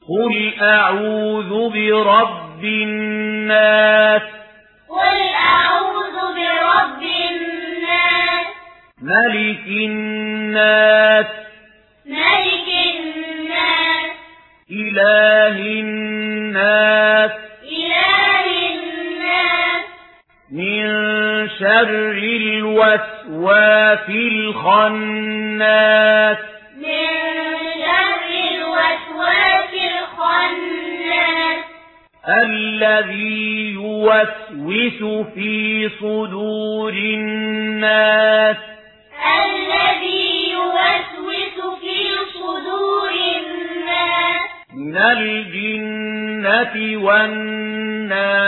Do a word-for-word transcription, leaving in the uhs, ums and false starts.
قل أعوذ برب الناس قل أعوذ برب الناس ملك الناس ملك الناس إله الناس إله الناس من شر الوسواس الخناس من شر الوسواس الخناس الذي يوسوس في صدور الناس الذي يوسوس في صدور الناس من الجنة والناس